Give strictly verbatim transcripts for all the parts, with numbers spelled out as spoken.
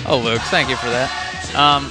Oh, Luke, thank you for that. Um,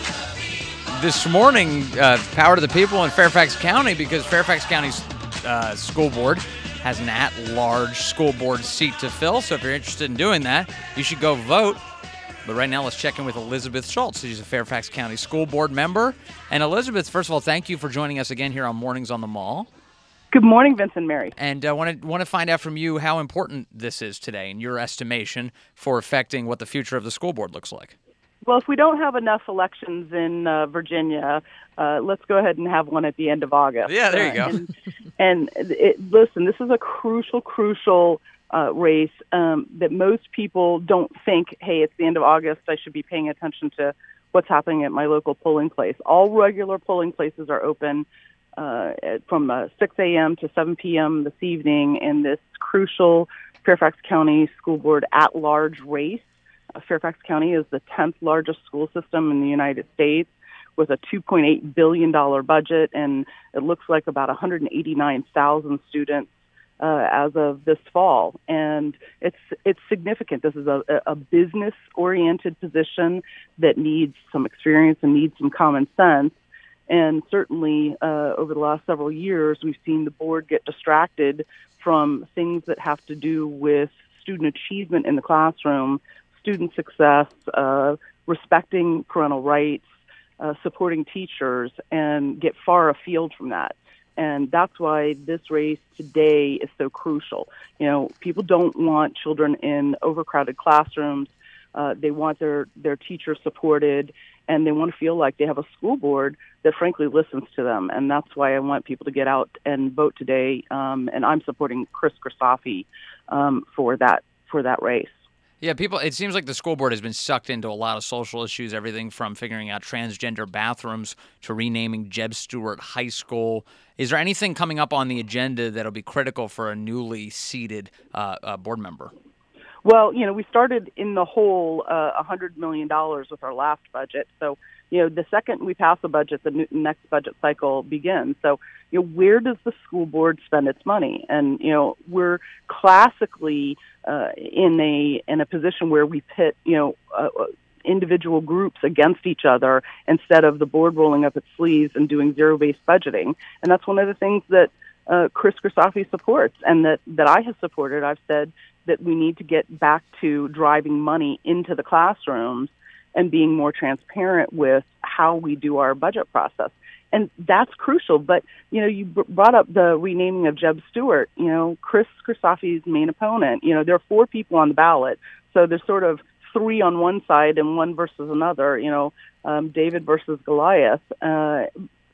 this morning, uh, power to the people in Fairfax County, because Fairfax County's uh, school board has an at-large school board seat to fill. So if you're interested in doing that, you should go vote. But right now, let's check in with Elizabeth Schultz. She's a Fairfax County School Board member. And Elizabeth, first of all, thank you for joining us again here on Mornings on the Mall. Good morning, Vincent Mary. And I uh, want to want to find out from you how important this is today, in your estimation, for affecting what the future of the school board looks like. Well, if we don't have enough elections in uh, Virginia, uh, let's go ahead and have one at the end of August. Yeah, there you go. Uh, and and it, listen, this is a crucial, crucial uh, race um, that most people don't think, hey, it's the end of August, I should be paying attention to what's happening at my local polling place. All regular polling places are open uh, from uh, six a.m. to seven p.m. this evening in this crucial Fairfax County School Board at-large race. Uh, Fairfax County is the tenth largest school system in the United States with a two point eight billion dollars budget, and it looks like about one hundred eighty-nine thousand students uh, as of this fall. And it's it's significant. This is a, a business-oriented position that needs some experience and needs some common sense. And certainly uh, over the last several years, we've seen the board get distracted from things that have to do with student achievement in the classroom, student success, uh, respecting parental rights, uh, supporting teachers, and get far afield from that. And that's why this race today is so crucial. You know, people don't want children in overcrowded classrooms. Uh, they want their, their teachers supported, and they want to feel like they have a school board that frankly listens to them. And that's why I want people to get out and vote today. Um, and I'm supporting Chris Christofi um, for that for that race. Yeah, people. It seems like the school board has been sucked into a lot of social issues, everything from figuring out transgender bathrooms to renaming Jeb Stuart High School. Is there anything coming up on the agenda that'll be critical for a newly seated uh, uh, board member? Well, you know, we started in the hole uh, one hundred million dollars with our last budget. So, you know, the second we pass a budget, the new, next budget cycle begins. So, you know, where does the school board spend its money? And, you know, we're classically uh, in a in a position where we pit, you know, uh, individual groups against each other instead of the board rolling up its sleeves and doing zero-based budgeting. And that's one of the things that uh, Chris Christofi supports and that, that I have supported. I've said that we need to get back to driving money into the classrooms and being more transparent with how we do our budget process. And that's crucial. But, you know, you brought up the renaming of Jeb Stuart, you know, Chris Christofi's main opponent. You know, there are four people on the ballot. So there's sort of three on one side and one versus another, you know, um, David versus Goliath. Uh,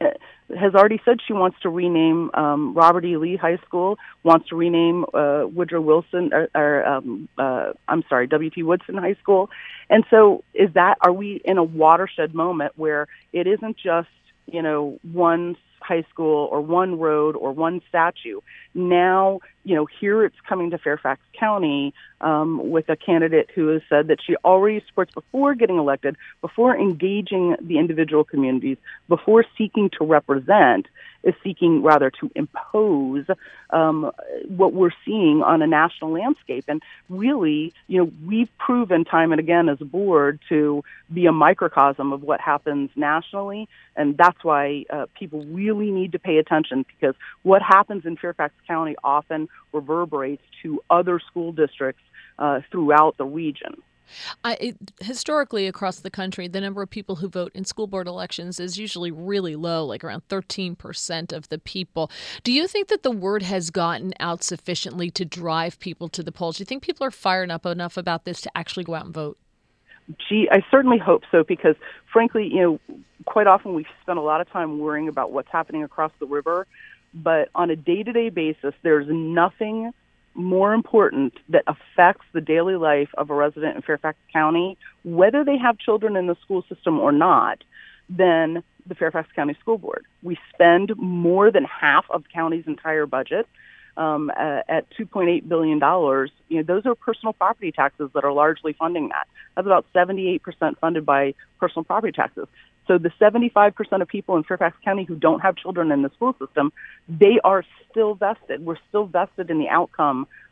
has already said she wants to rename um, Robert E. Lee High School, wants to rename uh, Woodrow Wilson, or, or um, uh, I'm sorry, W T Woodson High School. And so is that, are we in a watershed moment where it isn't just, you know, one high school or one road or one statue? Now, you know, here it's coming to Fairfax County um, with a candidate who has said that she already supports before getting elected, before engaging the individual communities, before seeking to represent, is seeking rather to impose um, what we're seeing on a national landscape. And really, you know, we've proven time and again as a board to be a microcosm of what happens nationally. And that's why uh, people really need to pay attention, because what happens in Fairfax County often reverberates to other school districts uh, throughout the region. I, it, historically, across the country, the number of people who vote in school board elections is usually really low, like around thirteen percent of the people. Do you think that the word has gotten out sufficiently to drive people to the polls? Do you think people are fired up enough about this to actually go out and vote? Gee, I certainly hope so, because frankly, you know, quite often we spend a lot of time worrying about what's happening across the river, but on a day-to-day basis, there's nothing more important that affects the daily life of a resident in Fairfax County, whether they have children in the school system or not, than the Fairfax County School Board. We spend more than half of the county's entire budget um, at, at two point eight billion dollars. You know, those are personal property taxes that are largely funding that. That's about seventy-eight percent funded by personal property taxes. So the seventy-five percent of people in Fairfax County who don't have children in the school system, they are still vested. We're still vested in the outcome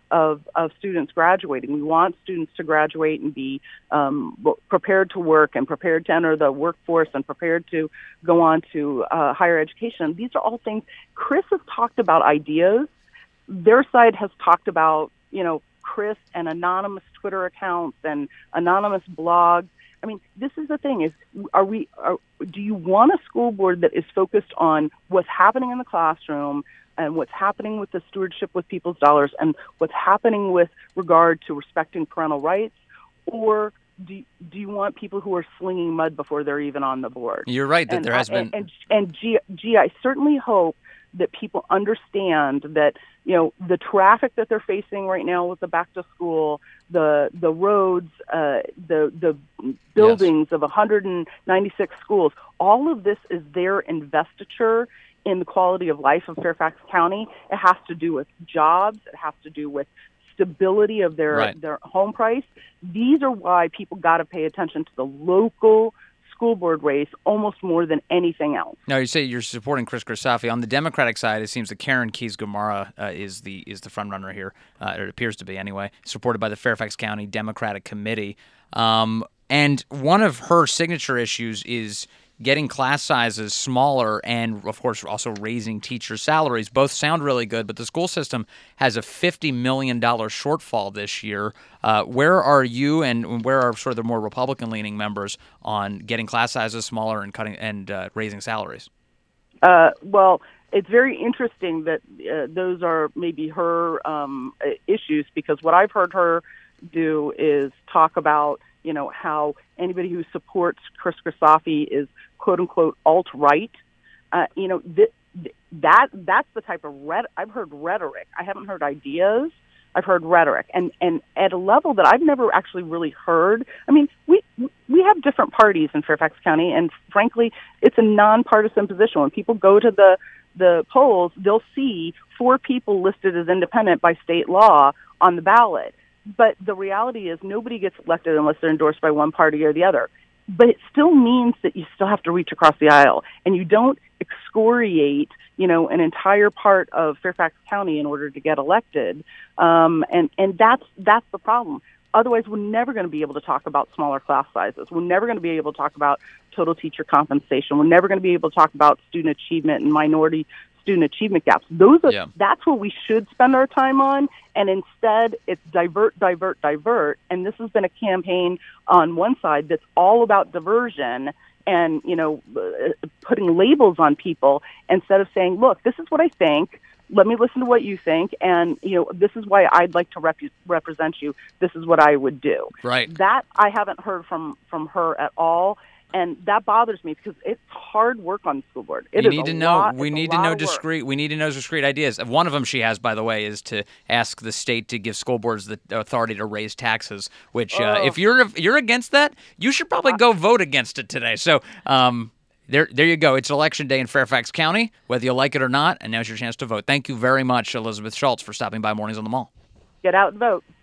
of, of students graduating. We want students to graduate and be um, prepared to work and prepared to enter the workforce and prepared to go on to uh, higher education. These are all things. Chris has talked about ideas. Their side has talked about, you know, Chris and anonymous Twitter accounts and anonymous blogs. I mean, this is the thing: is are we? Are, do you want a school board that is focused on what's happening in the classroom and what's happening with the stewardship with people's dollars and what's happening with regard to respecting parental rights, or do do you want people who are slinging mud before they're even on the board? You're right that and, there has uh, been, and and, and gee, gee, I certainly hope that people understand that, you know, the traffic that they're facing right now with the back to school, the the roads, uh, the the buildings yes. of one hundred ninety-six schools, all of this is their investiture in the quality of life of Fairfax County. It has to do with jobs. It has to do with stability of their right. their home price. These are why people got to pay attention to the local school board race almost more than anything else. Now, you say you're supporting Chris Grisafi. On the Democratic side, it seems that Karen Keys-Gamarra uh, is the is the front runner here. Uh, it appears to be anyway, supported by the Fairfax County Democratic Committee. Um, and one of her signature issues is getting class sizes smaller and, of course, also raising teacher salaries. Both sound really good, but the school system has a fifty million dollars shortfall this year. Uh, where are you and where are sort of the more Republican-leaning members on getting class sizes smaller and cutting and uh, raising salaries? Uh, well, it's very interesting that uh, those are maybe her um, issues, because what I've heard her do is talk about, you know, how anybody who supports Chris Grisafi is quote unquote alt-right. Uh, you know, th- th- that that's the type of red I've heard rhetoric. I haven't heard ideas. I've heard rhetoric, and and at a level that I've never actually really heard. I mean, we we have different parties in Fairfax County, and frankly, it's a nonpartisan position. When people go to the the polls, they'll see four people listed as independent by state law on the ballot. But the reality is nobody gets elected unless they're endorsed by one party or the other. But it still means that you still have to reach across the aisle, and you don't excoriate, you know, an entire part of Fairfax County in order to get elected. Um, and, and that's that's the problem. Otherwise, we're never going to be able to talk about smaller class sizes. We're never going to be able to talk about total teacher compensation. We're never going to be able to talk about student achievement and minority student achievement gaps. Those are, yeah. That's what we should spend our time on, and instead it's divert, divert, divert. And this has been a campaign on one side that's all about diversion and, you know, putting labels on people instead of saying, look, this is what I think. Let me listen to what you think, and, you know, this is why I'd like to rep- represent you. This is what I would do. Right. That I haven't heard from, from her at all. And that bothers me because it's hard work on the school board. It you is need a to know. Lot, we need to know discrete. We need to know discrete ideas. One of them she has, by the way, is to ask the state to give school boards the authority to raise taxes. Which, uh, oh. if you're if you're against that, you should probably go vote against it today. So, um, there, there you go. It's election day in Fairfax County, whether you like it or not. And now's your chance to vote. Thank you very much, Elizabeth Schultz, for stopping by Mornings on the Mall. Get out and vote.